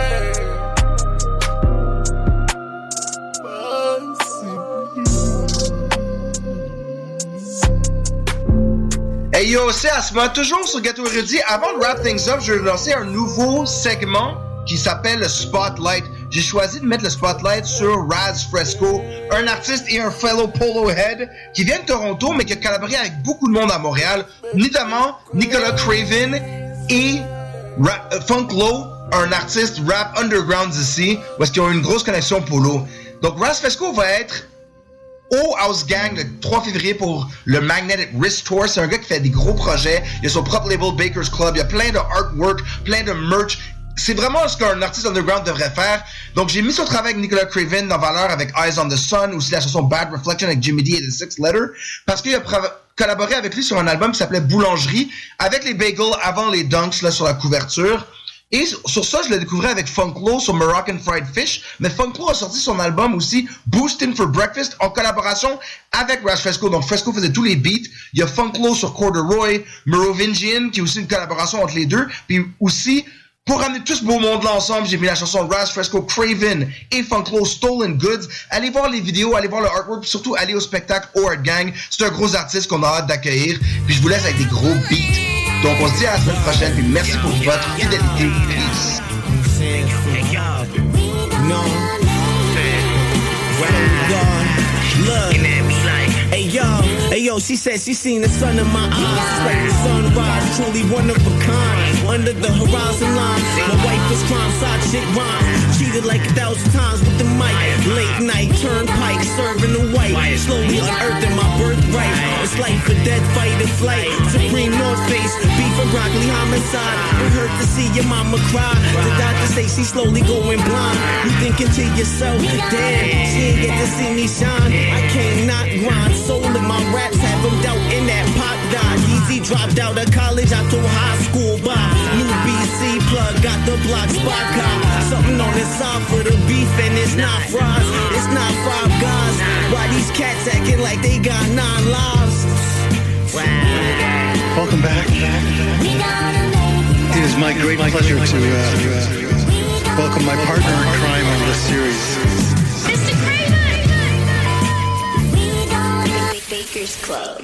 Hey yo, c'est Asma, toujours sur Gâteau Érudit. Avant de wrap things up, je vais lancer un nouveau segment qui s'appelle le Spotlight. J'ai choisi de mettre le Spotlight sur Raz Fresco, un artiste et un fellow polo head qui vient de Toronto, mais qui a collaboré avec beaucoup de monde à Montréal, notamment Nicolas Craven et Funk Low, un artiste rap underground d'ici, parce qu'ils ont une grosse connexion polo. Donc Raz Fresco va être au House Gang le 3 février pour le Magnetic Wrist Tour. C'est un gars qui fait des gros projets. Il a son propre label Baker's Club. Il y a plein de artwork, plein de merch. C'est vraiment ce qu'un artiste underground devrait faire. Donc j'ai mis son travail avec Nicolas Craven en valeur avec Eyes on the Sun, aussi la chanson Bad Reflection avec Jimmy D et The Six Letter, parce qu'il a collaboré avec lui sur un album qui s'appelait Boulangerie, avec les bagels avant les dunks là sur la couverture. Et sur ça, je l'ai découvert avec Funk Low sur Moroccan Fried Fish. Mais Funk Low a sorti son album aussi, Boostin' for Breakfast, en collaboration avec Raz Fresco. Donc Fresco faisait tous les beats. Il y a Funk Low sur Corduroy, Merovingian, qui est aussi une collaboration entre les deux. Puis aussi, pour ramener tout ce beau monde-là ensemble, j'ai mis la chanson Raz Fresco, Craven et Funk Low, Stolen Goods. Allez voir les vidéos, allez voir le artwork, puis surtout allez au spectacle au Art Gang. C'est un gros artiste qu'on a hâte d'accueillir. Puis je vous laisse avec des gros beats. Donc on se dit à la semaine prochaine, puis merci pour votre fidélité. Peace. Hey yo, she said she seen the sun in my eyes. It's like the sunrise, truly one of a kind. Under the horizon line, my wife was crime, side chick rhyme. Cheated like 1,000 times with the mic. Late night, turnpike, serving the white. Slowly unearthing my birthright. It's life or death, fight or flight. Supreme North Face, beef and broccoli homicide. It hurt to see your mama cry. The doctor say she's slowly going blind. You thinking to yourself, damn, she ain't get to see me shine. I can't not grind, soul in my raps have them doubting that pop died. Easy dropped out of college, I told high school bye. New BC plug, got the block spot cop. Something on the side for the beef and it's not fries, it's not Five Guys. Why these cats acting like they got 9 lives? Wow. Welcome back. It is my great pleasure to welcome my partner in crime on this series. Mr. Craven! Baker's Club.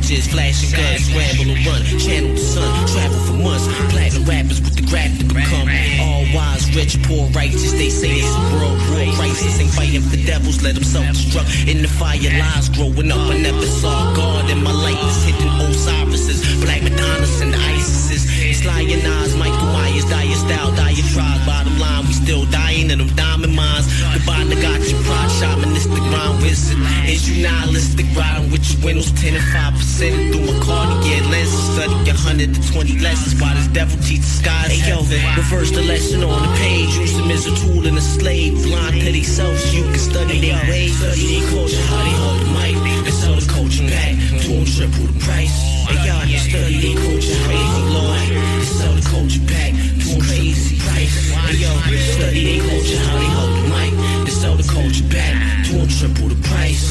flashes, flashing guns, scramble and run, channel the sun, travel for months. Platinum rappers with the graph to become all wise, rich, poor, righteous. They say it's a world war crisis. Ain't fighting for devils, let them self-destruct. In the fire, lies growing up. I never saw God in my life is hitting Osiris's, Black Madonnas and the Isises. It's lionized, Michael Myers, dire style, diatribe. Bottom line, we still dying in them diamond mines. Goodbye, Nagachi, pride, shamanistic rhyme wizard. Is you nihilistic, riding with your windows 10 and 5% through my Cartier lenses. Study 120 lessons while this devil teaches skies. Hey yo, reverse the lesson on the page. Use them as a tool and a slave. Blind to themselves, you can study their ways. Study their culture, how they hold the mic. And sell the culture back to them triple the price. Hey y'all, study their culture, how they hold Lord. And sell the culture back to them crazy price. Hey yo, study their culture, how they hold the mic. And sell the culture back to them triple the price.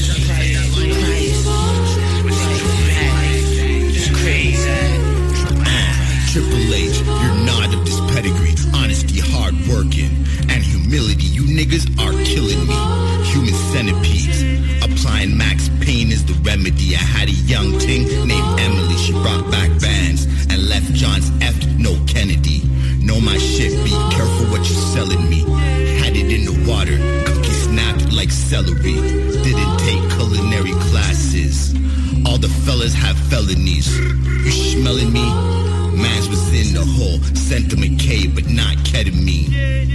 It's crazy. Triple H, you're not of this pedigree. Honesty, hard working, and humility. You niggas are killing me. Human centipedes. Applying max pain is the remedy. I had a young ting named Emily. She brought back bands and left John's F. No Kennedy. Know my shit, be careful what you're selling me. Had it in the water, cookie snapped like celery. Didn't take culinary classes. All the fellas have felonies. You smelling me? Mans was in the hole, sent them a K, but not ketamine.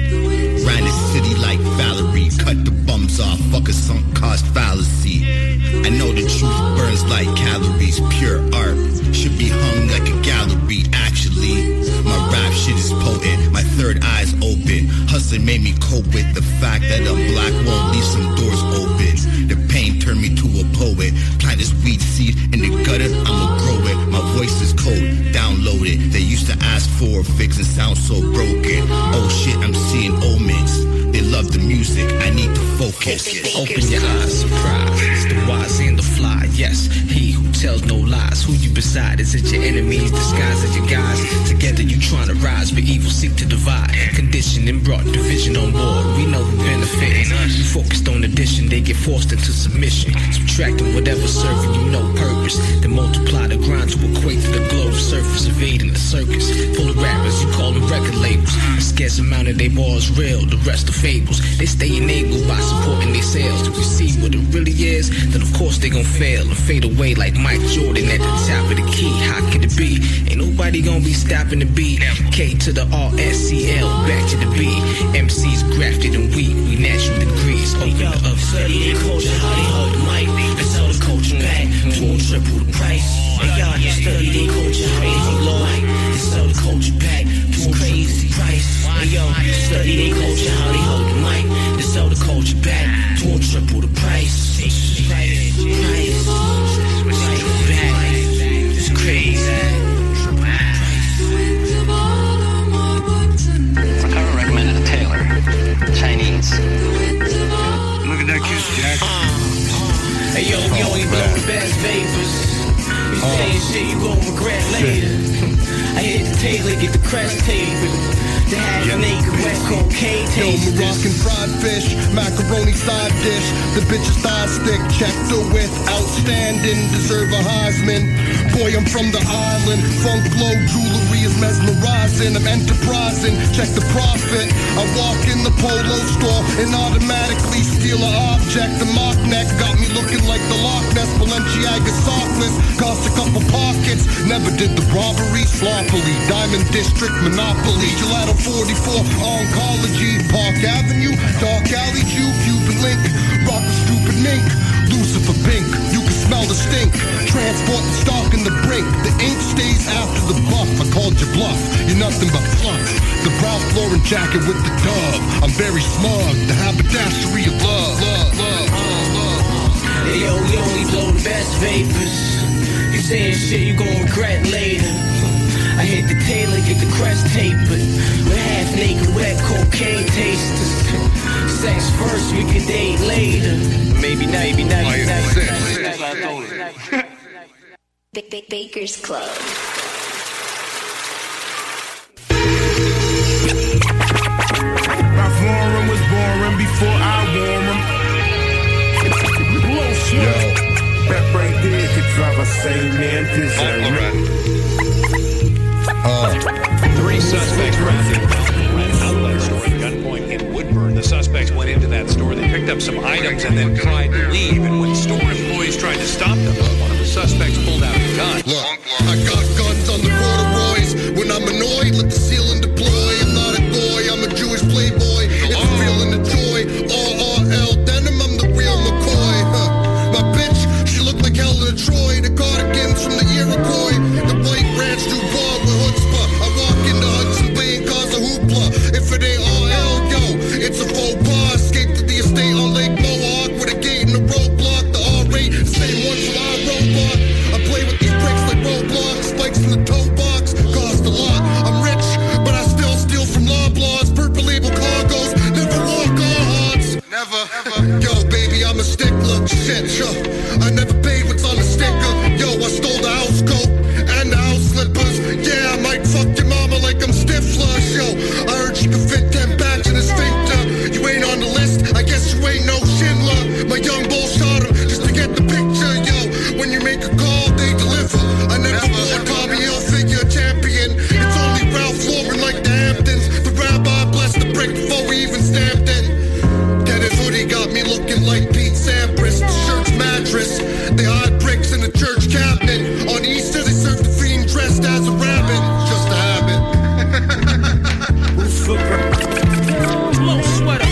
Ran the city like Valerie, cut the bums off, fuck a sunk cost fallacy. I know the truth burns like calories, pure art should be hung like a gallery. Actually, my rap shit is potent, my third eye's open. Hustling made me cope with the fact that I'm black won't leave some doors open. The pain turned me to a poet. Plant this weed seed in the gutter, I'ma grow it. My voice is cold, download it. They used to ask for a fix and sound so broken. Oh shit, I'm seeing omens. They love the music, I need to focus. Open your eyes, surprise. It's the wise and the fly. Yes, he who tells no lies. Who you beside? Is it your enemies disguised as your guys? Together you trying to rise, but evil seek to divide. Conditioning brought division on board. We know who benefiting. You focused on addition, they get forced into submission. Subtracting whatever serving you no purpose. Then multiply the grind to equate to the globe surface, evading the circus. Full of rappers, you call them record labels. A scarce amount of they bars real, the rest are fables. They stay enabled by supporting their sales. If you see what it really is, then of course they gon' fail and fade away like Mike Jordan at the top of the key. How could it be? Ain't nobody gon' be stopping the beat. K to the RSCL, back to the B. MCs grafted and weak, we natural degrees. Open the up, study their culture, how they hold the mic. And sell the culture back to them triple the price. Hey y'all, study their culture, how they hold Lord. And sell the culture back to them crazy price. Hey yo, study their culture, how they hold the mic. And sell the culture back to them triple the price. It's crazy. I would recommend a Taylor. Chinese. Look at that kiss, Jack. Hey yo, we only blow the best vapors. You saying shit you gon' regret later. I hit the Taylor, get the crest tapered. The half-naked wet cocaine taste. Moroccan fried fish, macaroni side dish. The bitch's thigh stick, check the width, outstanding, deserve a Heisman. Boy, I'm from the island, funk glow jewelry is mesmerizing. I'm enterprising, check the profit. I walk in the polo store and automatically steal an object. The mock neck got me looking like the Loch Ness Balenciaga sockless. Cost a couple pockets, never did the robbery sloppily. Diamond District Monopoly, Gelato 44, Oncology, Park Avenue, Dark Alley, Cuban Link, rock the stupid mink, Lucifer Pink, you can smell the stink, transport the stock in the brink, the ink stays after the buff, I called you bluff, you're nothing but fluff, the Ralph Lauren jacket with the dove, I'm very smug, the haberdashery of love, Hey yo, we only blow the best vapors, you saying shit you gon' regret later. I hit the Taylor, get the crest tapered. We're half-naked, wet cocaine tasters. Sex first, we can date later. Maybe not. Baker's Club. My forum was boring before I wore them. Yo, that right there could drive a same man deserve. Three suspects trapped in an outlet store at gunpoint in Woodburn. The suspects went into that store. They picked up some items and then tried to leave. And when store employees tried to stop them, one of the suspects pulled out a gun. Look, I got guns on the corduroys. When I'm annoyed, let the ceiling deploy. I'm not a boy, I'm a Jewish playboy. It's a feeling of joy. RRL denim, I'm the real McCoy. My bitch, she looked like Helen of Troy. The cardigans from the Iroquois. The white ranch Dubois with chutzpah. I walk into Hudson Bay and cause a hoopla. If it ain't RL, yo, it's a faux pas. Escape to the estate on Lake Mohawk with a gate and a roadblock. The R-rate, the same one from our robot. I play with these bricks like roadblocks. Spikes in the toe box, cost a lot. I'm rich, but I still steal from Loblaws. Purple label cargoes, never walk on hearts. Never. Yo, baby, I'm a stickler. Shit, yo. I never paid what's on the sticker. Yo, I stole the house coat and the house slippers. Yeah, I might fuck your mama like I'm Stifler. Yo, I heard she could fit 10 packs in a sphincter. You ain't on the list, I guess you ain't no Schindler. My young bull shot him just to get the picture. Yo, when you make a call, they deliver. I never wore Tommy Hilfiger champion. It's only Ralph Lauren like the Hamptons. The rabbi blessed the brick before we even stamped it. Get his hoodie got me looking like Pete Sampras. The shirt's mattress. They hide bricks in the church cabinet. On Easter they serve the fiend dressed as a rabbit. Just a habit. Low sweater.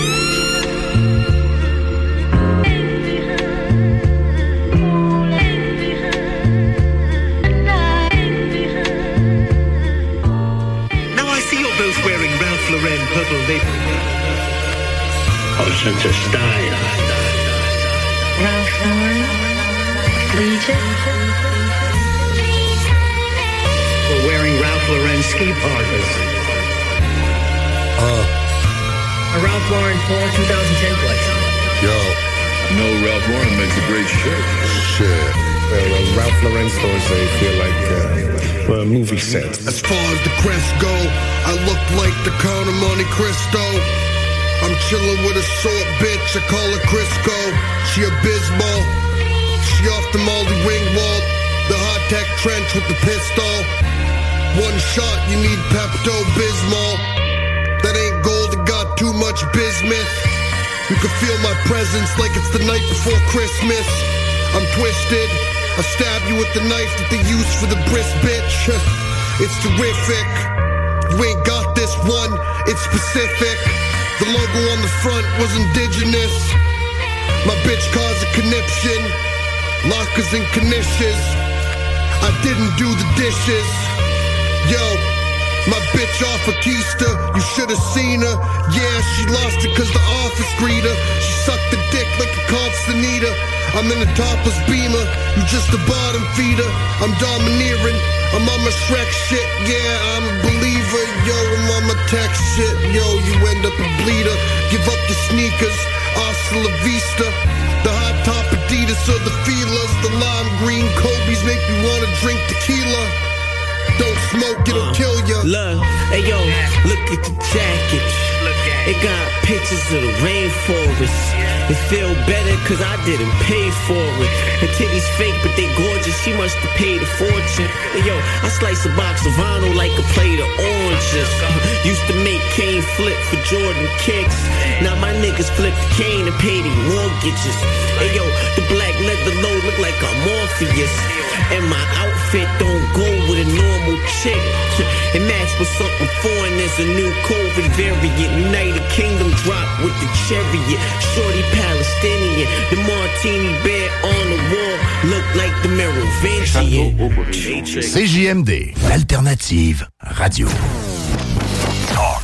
Now I see you're both wearing Ralph Lauren purple label. Oh, such a style. Ralph Lauren, Legion. We're wearing Ralph Lauren ski parkas. A Ralph Lauren Fall 2010 collection. Yo. No, Ralph Lauren makes a great shirt. Shit. Ralph Lauren stores, they feel like movie sets. As far as the crest go, I look like the Count of Monte Cristo. I'm chillin' with a short bitch, I call her Crisco. She abysmal. She off the Molly Ringwald. The hot tech trench with the pistol. One shot, you need Pepto-Bismol. That ain't gold, it got too much bismuth. You can feel my presence like it's the night before Christmas. I'm twisted. I stab you with the knife that they use for the bris, bitch. It's terrific. You ain't got this one, it's specific. The logo on the front was indigenous. My bitch caused a conniption. Lockers and knishes. I didn't do the dishes. Yo, my bitch off a keister. You should've seen her. Yeah, she lost it cause the office greeted her. She sucked the dick like a constantita. I'm in a topless beamer. You just a bottom feeder. I'm domineering. I'm on my Shrek shit. Yeah, I'm a believer. Yo, I'm on my tech shit. Yo, you end up a bleeder. Give up your sneakers. Hasta la vista. The hot top Adidas or the Filas. The lime green Kobe's make you wanna drink tequila. Don't smoke, it'll kill ya. Look, hey yo, look at the jacket. It got pictures of the rainforest. It feel better cause I didn't pay for it. Her titties fake but they gorgeous. She must have paid a fortune. Hey yo, I slice a box of vinyl like a plate of oranges. Used to make Kane flip for Jordan kicks. Now my niggas flip the cane and pay their mortgages. Hey yo, the black leather load look like I'm Morpheus. And my outfit don't go with a normal chick. It matched with something foreign. There's a new COVID variant. United Kingdom drop with the chariot. Shorty Palestinian. The martini bear on the wall look like the Merovingian. CJMD, l'alternative radio. Talk,